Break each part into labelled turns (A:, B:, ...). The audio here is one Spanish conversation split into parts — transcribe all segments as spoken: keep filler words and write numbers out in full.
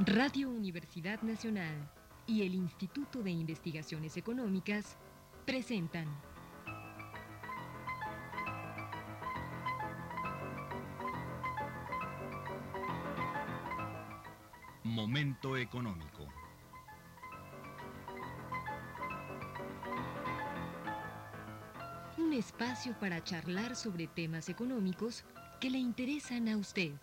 A: Radio Universidad Nacional y el Instituto de Investigaciones Económicas presentan
B: Momento Económico.
A: Un espacio para charlar sobre temas económicos que le interesan a usted.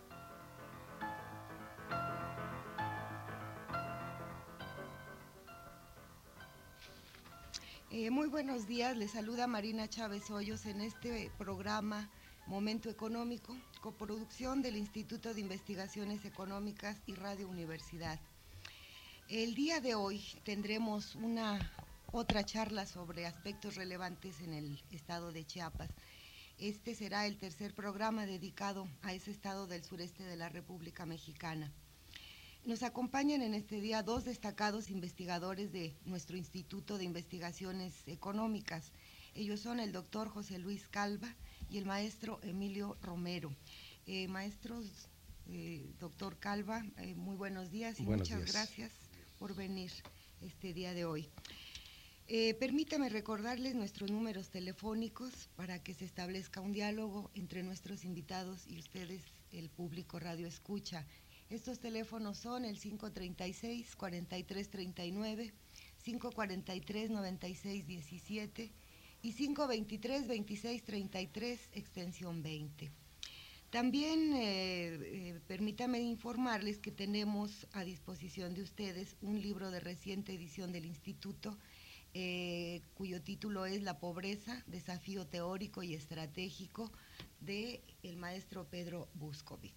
C: Eh, muy buenos días, les saluda Marina Chávez Hoyos en este programa Momento Económico, coproducción del Instituto de Investigaciones Económicas y Radio Universidad. El día de hoy tendremos una otra charla sobre aspectos relevantes en el estado de Chiapas. Este será el tercer programa dedicado a ese estado del sureste de la República Mexicana. Nos acompañan en este día dos destacados investigadores de nuestro Instituto de Investigaciones Económicas. Ellos son el doctor José Luis Calva y el maestro Emilio Romero. Eh, maestros, eh, doctor Calva, eh, muy buenos días y
D: buenos
C: muchas
D: días.
C: gracias por venir este día de hoy. Eh, permítame recordarles nuestros números telefónicos para que se establezca un diálogo entre nuestros invitados y ustedes, el público radio escucha. Estos teléfonos son el cinco treinta y seis, cuarenta y tres treinta y nueve, cinco cuarenta y tres, noventa y seis diecisiete y cinco veintitrés, veintiséis treinta y tres, extensión veinte. También eh, eh, permítame informarles que tenemos a disposición de ustedes un libro de reciente edición del Instituto, eh, cuyo título es La pobreza, desafío teórico y estratégico, de el maestro Pedro Buscovic.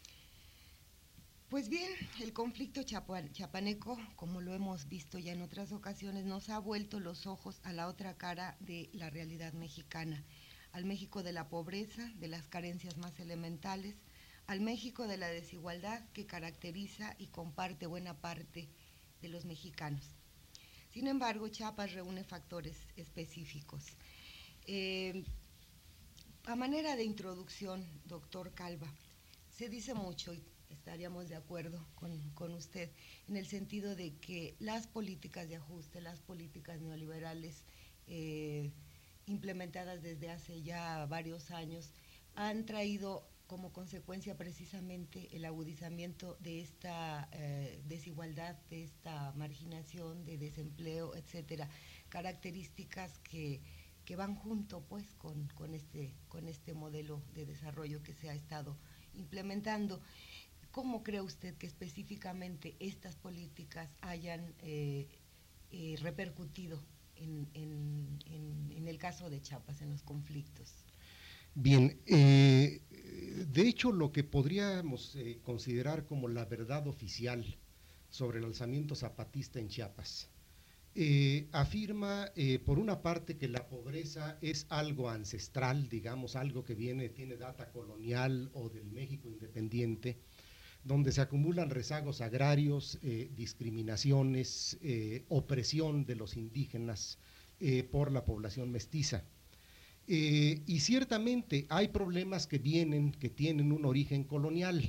C: Pues bien, el conflicto chiapaneco, como lo hemos visto ya en otras ocasiones, nos ha vuelto los ojos a la otra cara de la realidad mexicana, al México de la pobreza, de las carencias más elementales, al México de la desigualdad que caracteriza y comparte buena parte de los mexicanos. Sin embargo, Chiapas reúne factores específicos. Eh, a manera de introducción, doctor Calva, se dice mucho, y estaríamos de acuerdo con, con usted, en el sentido de que las políticas de ajuste, las políticas neoliberales eh, implementadas desde hace ya varios años, han traído como consecuencia precisamente el agudizamiento de esta eh, desigualdad, de esta marginación, de desempleo, etcétera, características que, que van junto pues con, con, este, con este modelo de desarrollo que se ha estado implementando. ¿Cómo cree usted que específicamente estas políticas hayan eh, eh, repercutido en, en, en, en el caso de Chiapas, en los conflictos?
D: Bien, eh, de hecho lo que podríamos eh, considerar como la verdad oficial sobre el alzamiento zapatista en Chiapas, eh, afirma eh, por una parte que la pobreza es algo ancestral, digamos, algo que viene, tiene data colonial o del México independiente, donde se acumulan rezagos agrarios, eh, discriminaciones, eh, opresión de los indígenas eh, por la población mestiza. Eh, y ciertamente hay problemas que vienen, que tienen un origen colonial.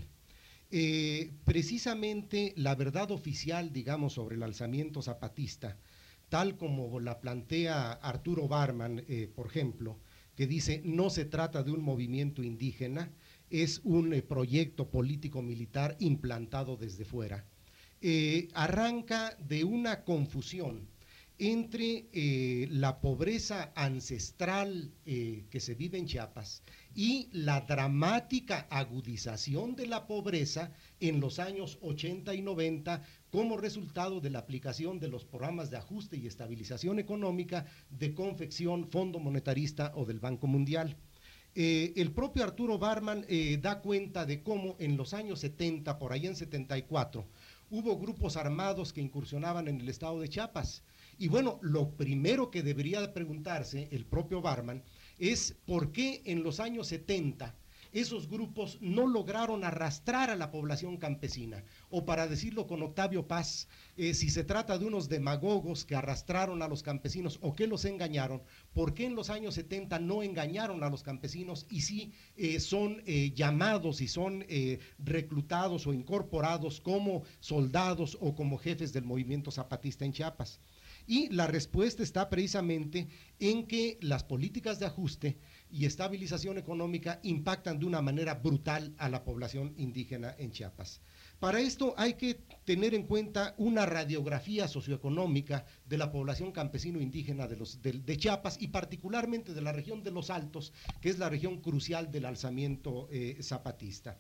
D: Eh, precisamente la verdad oficial, digamos, sobre el alzamiento zapatista, tal como la plantea Arturo Barman, eh, por ejemplo, que dice no se trata de un movimiento indígena, es un eh, proyecto político-militar implantado desde fuera. Eh, arranca de una confusión entre eh, la pobreza ancestral eh, que se vive en Chiapas y la dramática agudización de la pobreza en los años ochenta y noventa como resultado de la aplicación de los programas de ajuste y estabilización económica de confección Fondo Monetarista o del Banco Mundial. Eh, el propio Arturo Barman eh, da cuenta de cómo en los años setenta, por ahí en setenta y cuatro, hubo grupos armados que incursionaban en el estado de Chiapas. Y bueno, lo primero que debería preguntarse el propio Barman es por qué en los años setenta esos grupos no lograron arrastrar a la población campesina. O para decirlo con Octavio Paz, eh, si se trata de unos demagogos que arrastraron a los campesinos o que los engañaron, ¿por qué en los años setenta no engañaron a los campesinos y sí eh, son eh, llamados y son eh, reclutados o incorporados como soldados o como jefes del movimiento zapatista en Chiapas? Y la respuesta está precisamente en que las políticas de ajuste y estabilización económica impactan de una manera brutal a la población indígena en Chiapas. Para esto hay que tener en cuenta una radiografía socioeconómica de la población campesino-indígena de, los, de, de Chiapas y particularmente de la región de Los Altos, que es la región crucial del alzamiento eh, zapatista.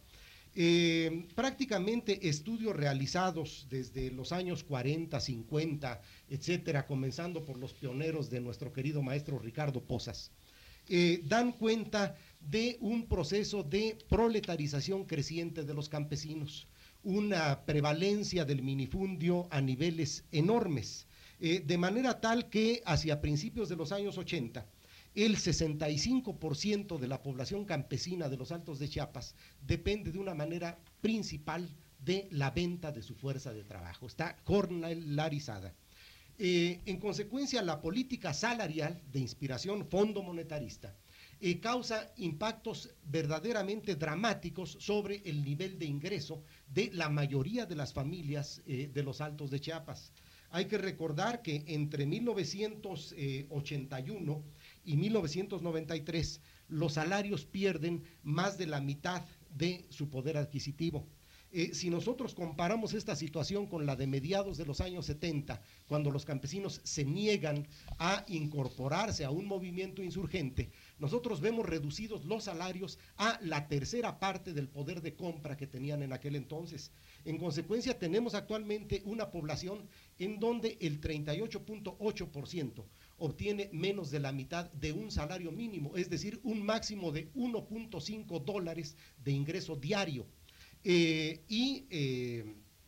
D: Eh, prácticamente estudios realizados desde los años cuarenta, cincuenta, etcétera, comenzando por los pioneros de nuestro querido maestro Ricardo Pozas, eh, dan cuenta de un proceso de proletarización creciente de los campesinos, una prevalencia del minifundio a niveles enormes, eh, de manera tal que hacia principios de los años ochenta, el sesenta y cinco por ciento de la población campesina de los Altos de Chiapas depende de una manera principal de la venta de su fuerza de trabajo, está jornalarizada. Eh, en consecuencia, la política salarial de inspiración fondo monetarista eh, causa impactos verdaderamente dramáticos sobre el nivel de ingreso de la mayoría de las familias eh, de los Altos de Chiapas. Hay que recordar que entre mil novecientos ochenta y uno y mil novecientos noventa y tres los salarios pierden más de la mitad de su poder adquisitivo. Eh, si nosotros comparamos esta situación con la de mediados de los años setenta, cuando los campesinos se niegan a incorporarse a un movimiento insurgente, nosotros vemos reducidos los salarios a la tercera parte del poder de compra que tenían en aquel entonces. En consecuencia, tenemos actualmente una población en donde el treinta y ocho punto ocho por ciento obtiene menos de la mitad de un salario mínimo, es decir, un máximo de uno punto cinco dólares de ingreso diario. Eh, y eh,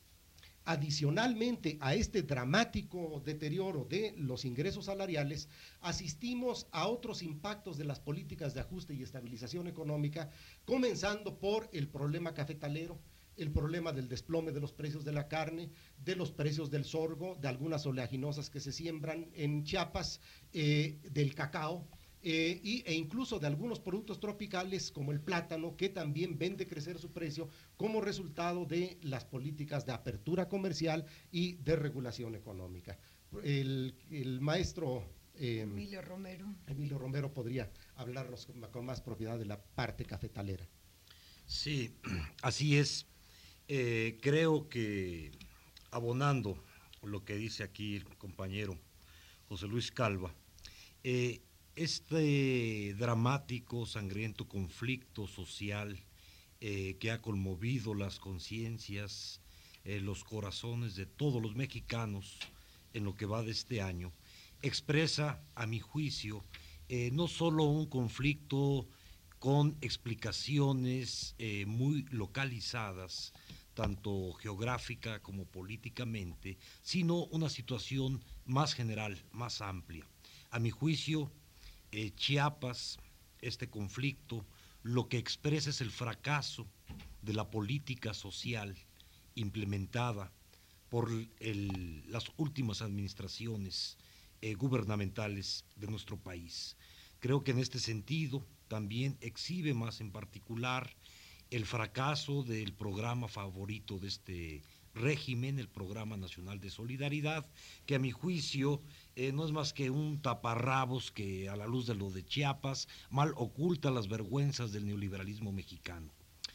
D: adicionalmente a este dramático deterioro de los ingresos salariales, asistimos a otros impactos de las políticas de ajuste y estabilización económica, comenzando por el problema cafetalero, el problema del desplome de los precios de la carne, de los precios del sorgo, de algunas oleaginosas que se siembran en Chiapas, eh, del cacao, Eh, y, e incluso de algunos productos tropicales como el plátano, que también ven decrecer su precio como resultado de las políticas de apertura comercial y de regulación económica. El, el maestro
C: eh, Emilio Romero.
D: Emilio Romero podría hablarnos con, con más propiedad de la parte cafetalera.
E: Sí, así es. Eh, creo que abonando lo que dice aquí el compañero José Luis Calva, eh, este dramático, sangriento conflicto social eh, que ha conmovido las conciencias, eh, los corazones de todos los mexicanos en lo que va de este año, expresa, a mi juicio, eh, no solo un conflicto con explicaciones eh, muy localizadas, tanto geográfica como políticamente, sino una situación más general, más amplia. A mi juicio, Eh, Chiapas, este conflicto, lo que expresa es el fracaso de la política social implementada por el, las últimas administraciones eh, gubernamentales de nuestro país. Creo que en este sentido también exhibe más en particular el fracaso del programa favorito de este régimen, el Programa Nacional de Solidaridad, que a mi juicio eh, no es más que un taparrabos que a la luz de lo de Chiapas mal oculta las vergüenzas del neoliberalismo mexicano.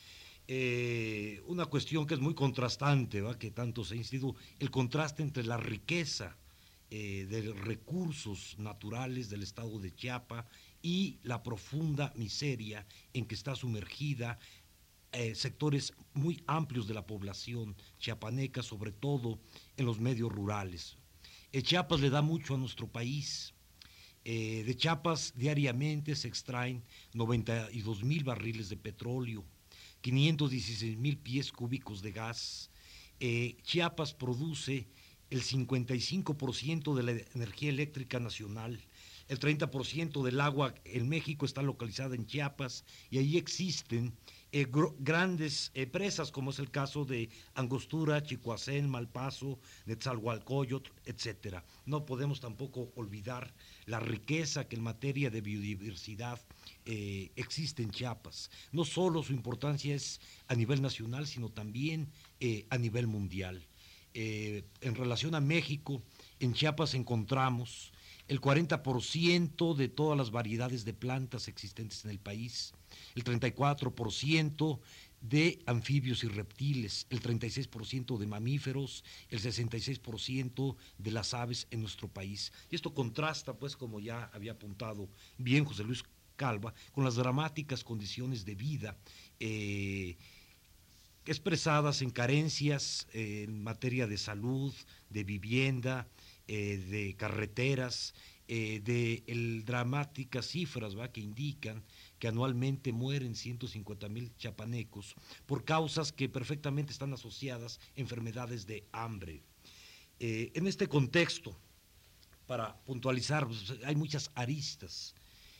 E: Eh, una cuestión que es muy contrastante, ¿va? Que tanto se ha insistido, el contraste entre la riqueza eh, de recursos naturales del estado de Chiapas y la profunda miseria en que está sumergida Eh, sectores muy amplios de la población chiapaneca, sobre todo en los medios rurales. Eh, Chiapas le da mucho a nuestro país. Eh, de Chiapas diariamente se extraen noventa y dos mil barriles de petróleo, quinientos dieciséis mil pies cúbicos de gas. Eh, Chiapas produce el cincuenta y cinco por ciento de la energía eléctrica nacional, El treinta por ciento del agua en México está localizada en Chiapas y ahí existen eh, grandes eh, presas, como es el caso de Angostura, Chicoacén, Malpaso, Nezahualcóyotl, etcétera. No podemos tampoco olvidar la riqueza que en materia de biodiversidad eh, existe en Chiapas. No solo su importancia es a nivel nacional, sino también eh, a nivel mundial. Eh, en relación a México, en Chiapas encontramos el cuarenta por ciento de todas las variedades de plantas existentes en el país, el treinta y cuatro por ciento de anfibios y reptiles, el treinta y seis por ciento de mamíferos, el sesenta y seis por ciento de las aves en nuestro país. Y esto contrasta, pues, como ya había apuntado bien José Luis Calva, con las dramáticas condiciones de vida eh, expresadas en carencias eh, en materia de salud, de vivienda, eh, de carreteras, eh, de el, dramáticas cifras, ¿va?, que indican que anualmente mueren ciento cincuenta mil chiapanecos por causas que perfectamente están asociadas a enfermedades de hambre. Eh, en este contexto, para puntualizar, pues, hay muchas aristas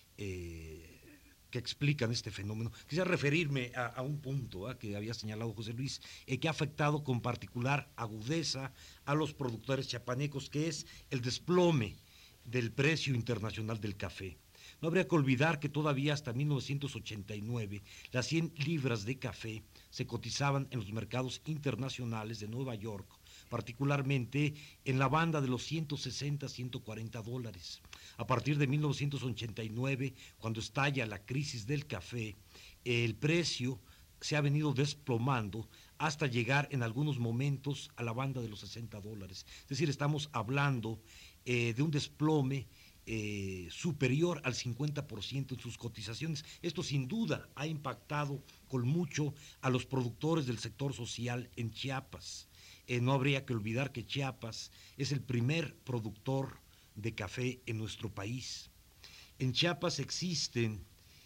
E: eh, que explican este fenómeno. Quisiera referirme a, a un punto ¿eh? que había señalado José Luis, eh, que ha afectado con particular agudeza a los productores chiapanecos, que es el desplome del precio internacional del café. No habría que olvidar que todavía hasta mil novecientos ochenta y nueve las cien libras de café se cotizaban en los mercados internacionales de Nueva York, particularmente en la banda de los ciento sesenta a ciento cuarenta dólares. A partir de mil novecientos ochenta y nueve, cuando estalla la crisis del café, el precio se ha venido desplomando hasta llegar en algunos momentos a la banda de los sesenta dólares. Es decir, estamos hablando eh, de un desplome eh, superior al cincuenta por ciento en sus cotizaciones. Esto sin duda ha impactado con mucho a los productores del sector social en Chiapas. Eh, no habría que olvidar que Chiapas es el primer productor de café en nuestro país. En Chiapas existen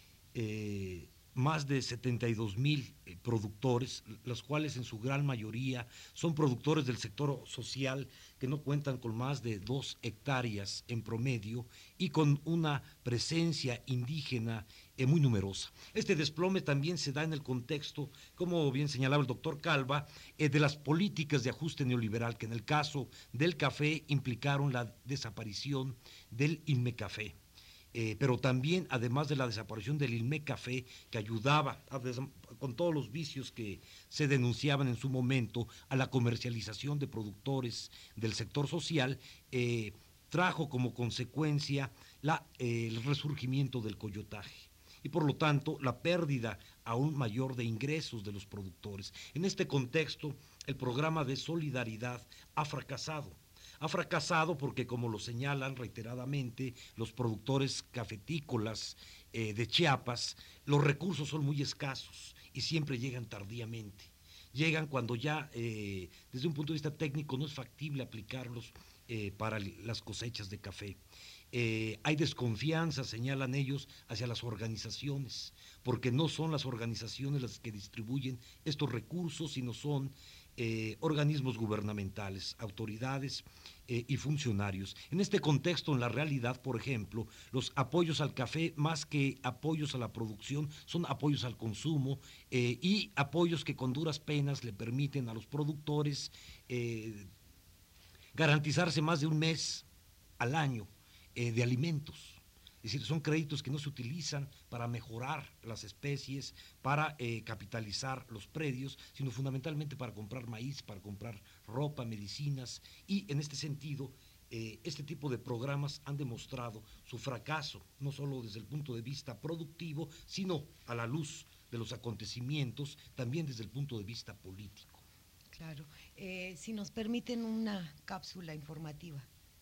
E: eh, más de setenta y dos mil eh, productores, los cuales en su gran mayoría son productores del sector social que no cuentan con más de dos hectáreas en promedio y con una presencia indígena eh, muy numerosa. Este desplome también se da en el contexto, como bien señalaba el doctor Calva, eh, de las políticas de ajuste neoliberal, que en el caso del café implicaron la desaparición del INMECafé. Eh, pero también, además de la desaparición del INMECafé, que ayudaba a con todos los vicios que se denunciaban en su momento a la comercialización de productores del sector social, eh, trajo como consecuencia la, eh, el resurgimiento del coyotaje y por lo tanto la pérdida aún mayor de ingresos de los productores. En este contexto, el programa de solidaridad ha fracasado. Ha fracasado porque, como lo señalan reiteradamente los productores cafetícolas eh, de Chiapas, los recursos son muy escasos y siempre llegan tardíamente. Llegan cuando ya, eh, desde un punto de vista técnico, no es factible aplicarlos eh, para las cosechas de café. Eh, hay desconfianza, señalan ellos, hacia las organizaciones, porque no son las organizaciones las que distribuyen estos recursos, sino son Eh, organismos gubernamentales, autoridades eh, y funcionarios. En este contexto, en la realidad, por ejemplo, los apoyos al café, más que apoyos a la producción, son apoyos al consumo eh, y apoyos que con duras penas le permiten a los productores eh, garantizarse más de un mes al año eh, de alimentos. Es decir, son créditos que no se utilizan para mejorar las especies, para eh, capitalizar los predios, sino fundamentalmente para comprar maíz, para comprar ropa, medicinas, y en este sentido, eh, este tipo de programas han demostrado su fracaso, no solo desde el punto de vista productivo, sino a la luz de los acontecimientos, también desde el punto de vista político.
C: Claro. Eh, si nos permiten una cápsula informativa.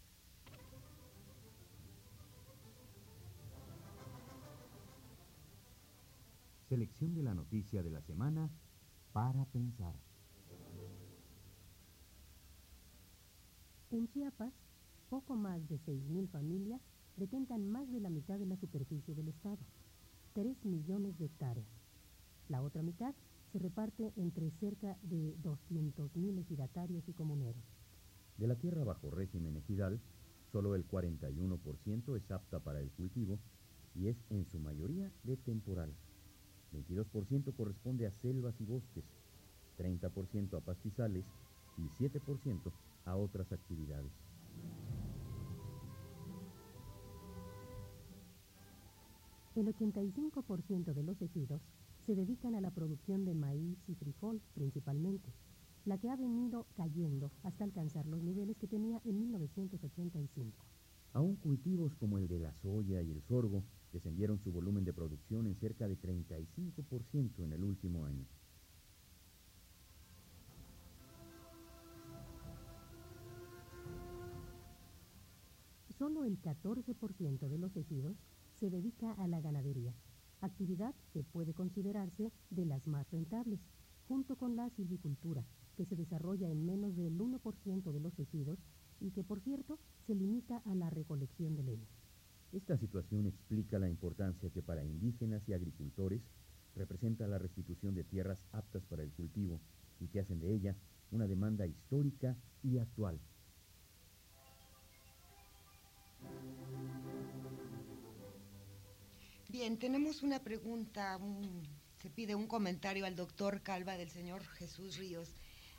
F: Selección de la noticia de la semana para pensar.
G: En Chiapas, poco más de seis mil familias detentan más de la mitad de la superficie del estado, tres millones de hectáreas. La otra mitad se reparte entre cerca de doscientos mil ejidatarios y comuneros.
F: De la tierra bajo régimen ejidal, Solo el cuarenta y uno por ciento es apta para el cultivo y es en su mayoría de temporal. veintidós por ciento corresponde a selvas y bosques, treinta por ciento a pastizales y siete por ciento a otras actividades.
G: El ochenta y cinco por ciento de los ejidos se dedican a la producción de maíz y frijol principalmente, la que ha venido cayendo hasta alcanzar los niveles que tenía en mil novecientos ochenta y cinco.
F: Aún cultivos como el de la soya y el sorgo descendieron su volumen de producción en cerca de treinta y cinco por ciento en el último año.
G: Solo el catorce por ciento de los ejidos se dedica a la ganadería, actividad que puede considerarse de las más rentables, junto con la silvicultura, que se desarrolla en menos del uno por ciento de los ejidos y que, por cierto, se limita a la recolección de leña.
F: Esta situación explica la importancia que para indígenas y agricultores representa la restitución de tierras aptas para el cultivo y que hacen de ella una demanda histórica y actual.
C: Bien, tenemos una pregunta, un, se pide un comentario al doctor Calva del señor Jesús Ríos.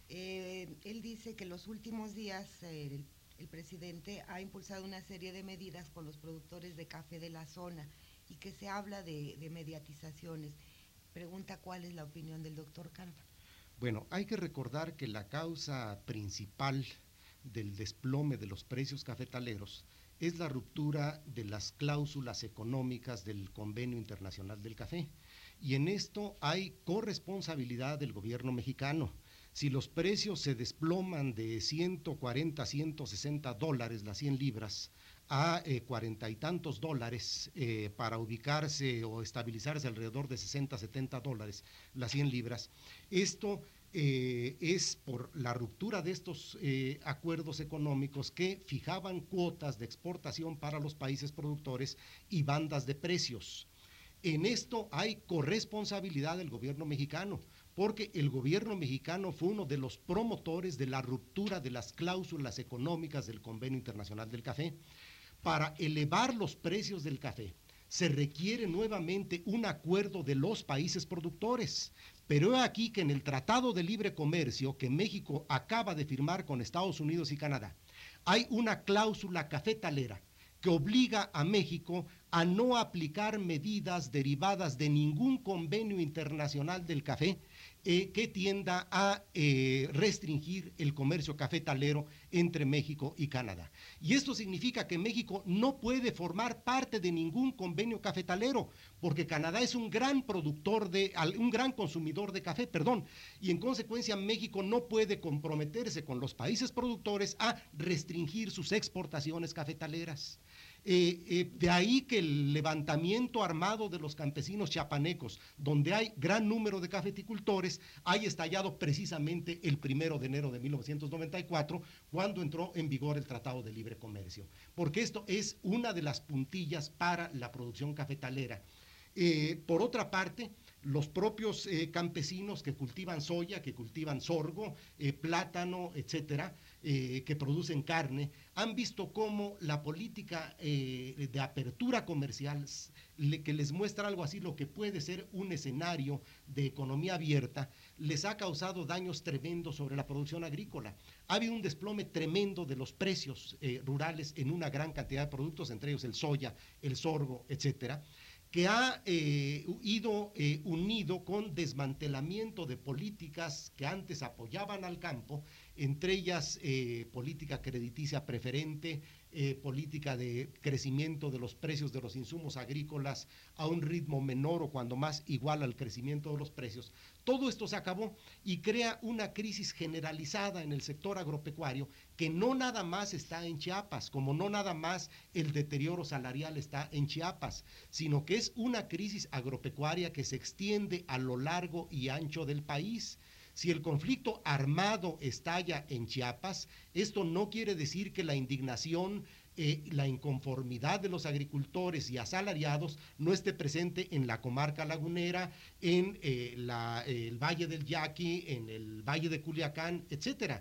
C: Eh, él dice que los últimos días eh, el, el presidente ha impulsado una serie de medidas con los productores de café de la zona y que se habla de, de mediatizaciones. Pregunta cuál es la opinión del doctor Calva.
D: Bueno, hay que recordar que la causa principal del desplome de los precios cafetaleros es la ruptura de las cláusulas económicas del Convenio Internacional del Café. Y en esto hay corresponsabilidad del gobierno mexicano. Si los precios se desploman de ciento cuarenta, ciento sesenta dólares las cien libras a eh, cuarenta y tantos dólares eh, para ubicarse o estabilizarse alrededor de sesenta, setenta dólares las cien libras, esto Eh, es por la ruptura de estos eh, acuerdos económicos que fijaban cuotas de exportación para los países productores y bandas de precios. En esto hay corresponsabilidad del gobierno mexicano, porque el gobierno mexicano fue uno de los promotores de la ruptura de las cláusulas económicas del Convenio Internacional del Café. Para elevar los precios del café se requiere nuevamente un acuerdo de los países productores. Pero he aquí que en el Tratado de Libre Comercio que México acaba de firmar con Estados Unidos y Canadá, hay una cláusula cafetalera que obliga a México a no aplicar medidas derivadas de ningún convenio internacional del café eh, que tienda a eh, restringir el comercio cafetalero entre México y Canadá. Y esto significa que México no puede formar parte de ningún convenio cafetalero, porque Canadá es un gran productor de, un gran consumidor de café, perdón, y en consecuencia México no puede comprometerse con los países productores a restringir sus exportaciones cafetaleras. Eh, eh, de ahí que el levantamiento armado de los campesinos chiapanecos, donde hay gran número de cafeticultores, haya estallado precisamente el primero de enero de mil novecientos noventa y cuatro, cuando entró en vigor el Tratado de Libre Comercio, porque esto es una de las puntillas para la producción cafetalera. Eh, por otra parte, los propios eh, campesinos que cultivan soya, que cultivan sorgo, eh, plátano, etcétera, eh, que producen carne, han visto cómo la política eh, de apertura comercial, le, que les muestra algo así, lo que puede ser un escenario de economía abierta, les ha causado daños tremendos sobre la producción agrícola. Ha habido un desplome tremendo de los precios eh, rurales en una gran cantidad de productos, entre ellos el soya, el sorgo, etcétera, que ha eh, ido eh, unido con desmantelamiento de políticas que antes apoyaban al campo, entre ellas eh, política crediticia preferente, eh, política de crecimiento de los precios de los insumos agrícolas a un ritmo menor o cuando más igual al crecimiento de los precios. Todo esto se acabó y crea una crisis generalizada en el sector agropecuario que no nada más está en Chiapas, como no nada más el deterioro salarial está en Chiapas, sino que es una crisis agropecuaria que se extiende a lo largo y ancho del país. Si el conflicto armado estalla en Chiapas, esto no quiere decir que la indignación, eh, la inconformidad de los agricultores y asalariados no esté presente en la comarca lagunera, en eh, la, eh, el Valle del Yaqui, en el Valle de Culiacán, etcétera.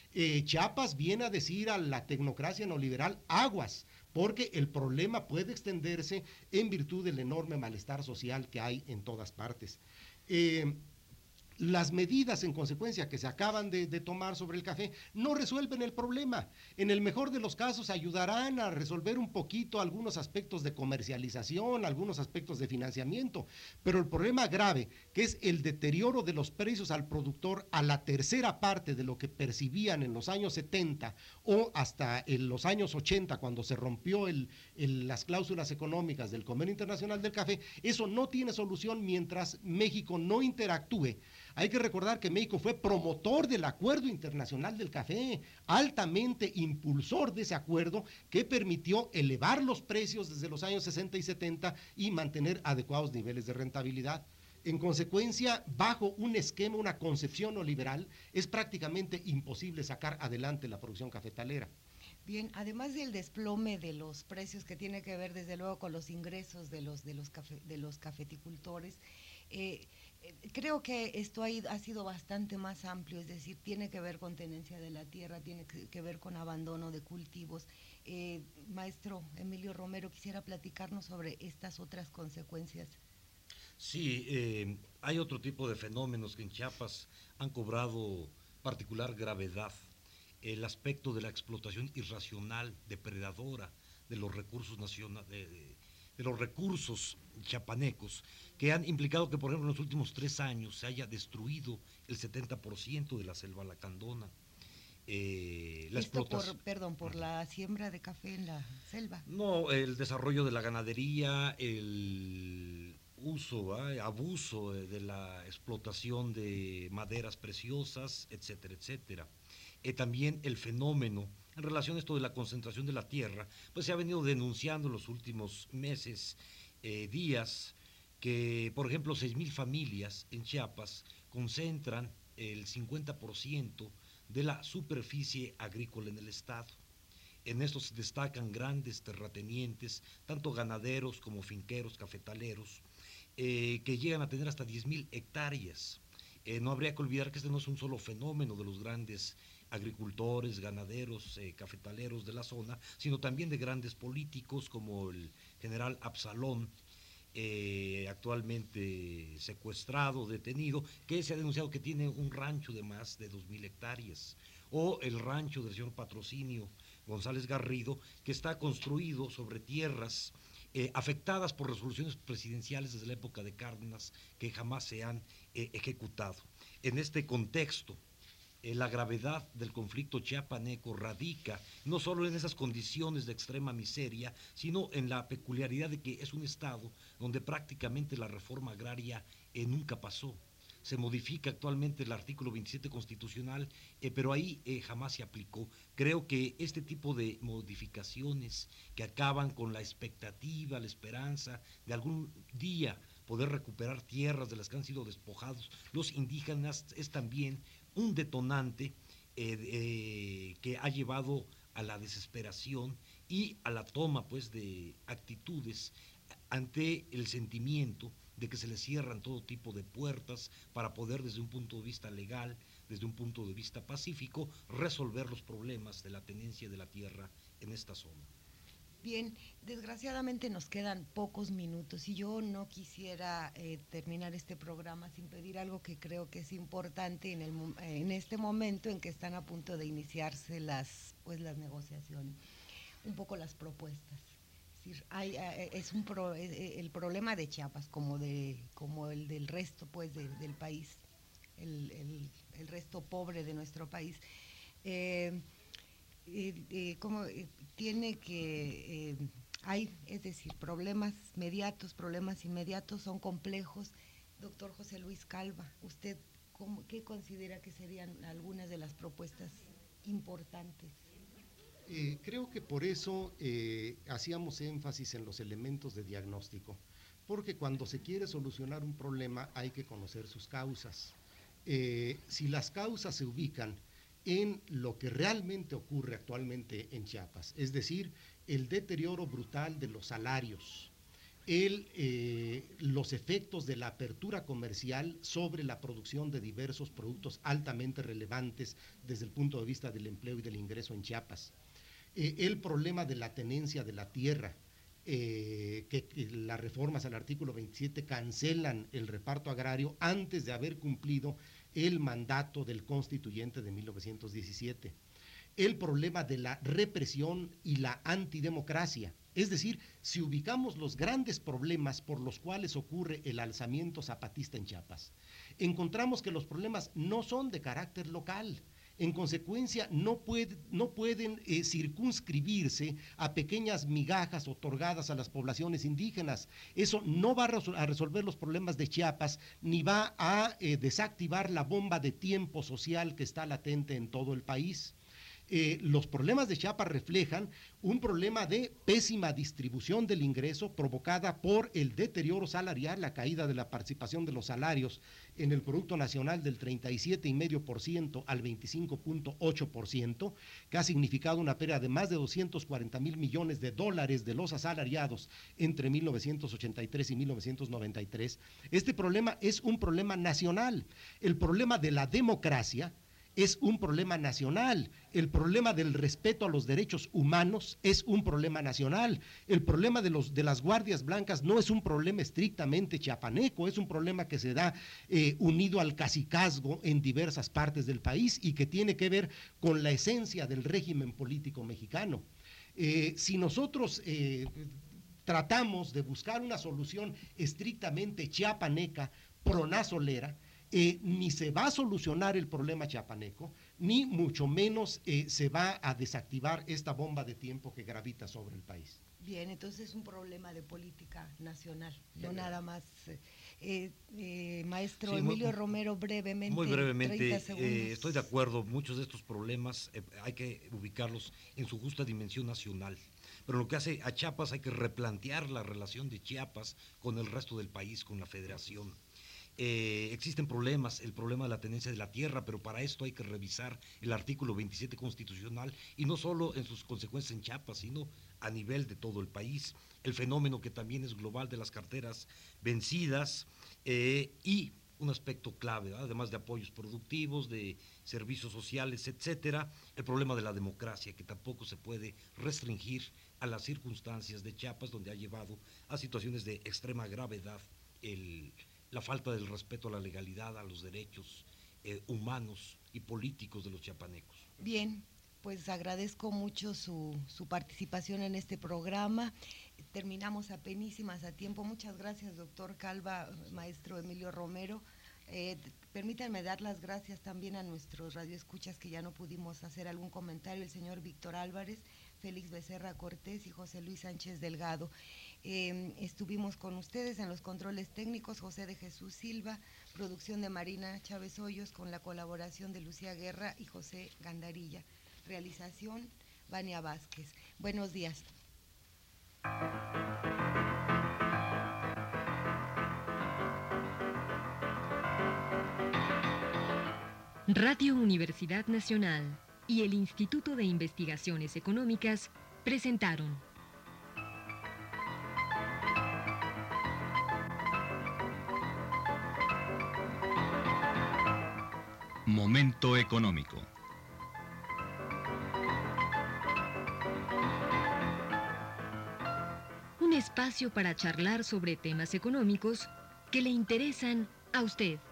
D: Eh, Chiapas viene a decir a la tecnocracia neoliberal aguas, porque el problema puede extenderse en virtud del enorme malestar social que hay en todas partes. Eh, Las medidas en consecuencia que se acaban de, de tomar sobre el café no resuelven el problema. En el mejor de los casos ayudarán a resolver un poquito algunos aspectos de comercialización, algunos aspectos de financiamiento, pero el problema grave, que es el deterioro de los precios al productor a la tercera parte de lo que percibían en los años setenta o hasta en los años ochenta, cuando se rompió el, el, las cláusulas económicas del Convenio Internacional del Café, eso no tiene solución mientras México no interactúe. Hay que recordar que México fue promotor del Acuerdo Internacional del Café, altamente impulsor de ese acuerdo que permitió elevar los precios desde los años sesenta y setenta y mantener adecuados niveles de rentabilidad. En consecuencia, bajo un esquema, una concepción neoliberal, es prácticamente imposible sacar adelante la producción cafetalera.
C: Bien, además del desplome de los precios que tiene que ver desde luego con los ingresos de los, de los, cafe, de los cafeticultores, eh, creo que esto ha, ha sido bastante más amplio, es decir, tiene que ver con tenencia de la tierra, tiene que, que ver con abandono de cultivos. Eh, maestro Emilio Romero, quisiera platicarnos sobre estas otras consecuencias.
E: Sí, eh, hay otro tipo de fenómenos que en Chiapas han cobrado particular gravedad. El aspecto de la explotación irracional, depredadora de los recursos nacionales, de, de, de los recursos chiapanecos, que han implicado que, por ejemplo, en los últimos tres años se haya destruido el setenta por ciento de la selva lacandona. Eh, la
C: Esto
E: explotación,
C: por, perdón, por la siembra de café en la selva.
E: No, el desarrollo de la ganadería, el uso, ¿eh? abuso de la explotación de maderas preciosas, etcétera, etcétera. Eh, también el fenómeno en relación a esto de la concentración de la tierra, pues se ha venido denunciando en los últimos meses, eh, días, que por ejemplo seis mil familias en Chiapas concentran el cincuenta por ciento de la superficie agrícola en el estado. En esto se destacan grandes terratenientes, tanto ganaderos como finqueros, cafetaleros, eh, que llegan a tener hasta diez mil hectáreas. Eh, no habría que olvidar que este no es un solo fenómeno de los grandes agricultores, ganaderos, eh, cafetaleros de la zona, sino también de grandes políticos como el general Absalón, eh, actualmente secuestrado, detenido, que se ha denunciado que tiene un rancho de más de dos mil hectáreas, o el rancho del señor Patrocinio González Garrido, que está construido sobre tierras eh, afectadas por resoluciones presidenciales desde la época de Cárdenas que jamás se han eh, ejecutado. En este contexto, Eh, la gravedad del conflicto chiapaneco radica no solo en esas condiciones de extrema miseria, sino en la peculiaridad de que es un estado donde prácticamente la reforma agraria eh, nunca pasó. Se modifica actualmente el artículo veintisiete constitucional, eh, pero ahí eh, jamás se aplicó. Creo que este tipo de modificaciones que acaban con la expectativa, la esperanza de algún día poder recuperar tierras de las que han sido despojados los indígenas es también un detonante eh, eh, que ha llevado a la desesperación y a la toma pues de actitudes ante el sentimiento de que se les cierran todo tipo de puertas para poder desde un punto de vista legal, desde un punto de vista pacífico, resolver los problemas de la tenencia de la tierra en esta zona.
C: Bien, desgraciadamente nos quedan pocos minutos y yo no quisiera eh, terminar este programa sin pedir algo que creo que es importante en, el, en este momento en que están a punto de iniciarse las, pues, las negociaciones, un poco las propuestas. Es decir, hay, es un pro, el problema de Chiapas como, de, como el del resto pues, de, del país, el, el, el resto pobre de nuestro país. Eh, Eh, eh, como eh, tiene que eh, hay, es decir, problemas mediatos, problemas inmediatos, son complejos. Doctor José Luis Calva, ¿usted cómo, qué considera que serían algunas de las propuestas importantes?
D: Eh, creo que por eso eh, hacíamos énfasis en los elementos de diagnóstico, porque cuando se quiere solucionar un problema hay que conocer sus causas. Eh, si las causas se ubican en lo que realmente ocurre actualmente en Chiapas, es decir, el deterioro brutal de los salarios, el, eh, los efectos de la apertura comercial sobre la producción de diversos productos altamente relevantes desde el punto de vista del empleo y del ingreso en Chiapas. Eh, el problema de la tenencia de la tierra, eh, que, que las reformas al artículo veintisiete cancelan el reparto agrario antes de haber cumplido el mandato del constituyente de mil novecientos diecisiete. El problema de la represión y la antidemocracia. Es decir, si ubicamos los grandes problemas por los cuales ocurre el alzamiento zapatista en Chiapas, encontramos que los problemas no son de carácter local. En consecuencia, no, puede, no pueden eh, circunscribirse a pequeñas migajas otorgadas a las poblaciones indígenas. Eso no va a, resol a resolver los problemas de Chiapas, ni va a eh, desactivar la bomba de tiempo social que está latente en todo el país. Eh, los problemas de Chiapas reflejan un problema de pésima distribución del ingreso provocada por el deterioro salarial, la caída de la participación de los salarios en el Producto Nacional del treinta y siete coma cinco por ciento al veinticinco punto ocho por ciento, que ha significado una pérdida de más de doscientos cuarenta mil millones de dólares de los asalariados entre mil novecientos ochenta y tres y mil novecientos noventa y tres. Este problema es un problema nacional. El problema de la democracia es un problema nacional. El problema del respeto a los derechos humanos es un problema nacional. El problema de, los, de las guardias blancas no es un problema estrictamente chiapaneco, es un problema que se da eh, unido al cacicazgo en diversas partes del país y que tiene que ver con la esencia del régimen político mexicano. Eh, si nosotros eh, tratamos de buscar una solución estrictamente chiapaneca, pronazolera, Eh, ni se va a solucionar el problema chiapaneco, ni mucho menos eh, se va a desactivar esta bomba de tiempo que gravita sobre el país.
C: Bien, entonces es un problema de política nacional, no nada más. Eh, eh, maestro sí, Emilio muy, Romero, brevemente.
E: Muy brevemente, eh, estoy de acuerdo, muchos de estos problemas eh, hay que ubicarlos en su justa dimensión nacional. Pero lo que hace a Chiapas, hay que replantear la relación de Chiapas con el resto del país, con la federación. Eh, existen problemas, el problema de la tenencia de la tierra, pero para esto hay que revisar el artículo veintisiete constitucional y no solo en sus consecuencias en Chiapas, sino a nivel de todo el país. El fenómeno que también es global de las carteras vencidas eh, y un aspecto clave, ¿verdad? Además de apoyos productivos, de servicios sociales, etcétera, el problema de la democracia, que tampoco se puede restringir a las circunstancias de Chiapas, donde ha llevado a situaciones de extrema gravedad el la falta del respeto a la legalidad, a los derechos eh, humanos y políticos de los chiapanecos.
C: Bien, pues agradezco mucho su, su participación en este programa. Terminamos apenísimas a tiempo. Muchas gracias, doctor Calva, maestro Emilio Romero. Eh, permítanme dar las gracias también a nuestros radioescuchas que ya no pudimos hacer algún comentario, el señor Víctor Álvarez, Félix Becerra Cortés y José Luis Sánchez Delgado. Eh, estuvimos con ustedes en los controles técnicos, José de Jesús Silva, producción de Marina Chávez Hoyos con la colaboración de Lucía Guerra y José Gandarilla, realización Vania Vázquez. Buenos días.
A: Radio Universidad Nacional y el Instituto de Investigaciones Económicas presentaron
B: Momento económico.
A: Un espacio para charlar sobre temas económicos que le interesan a usted.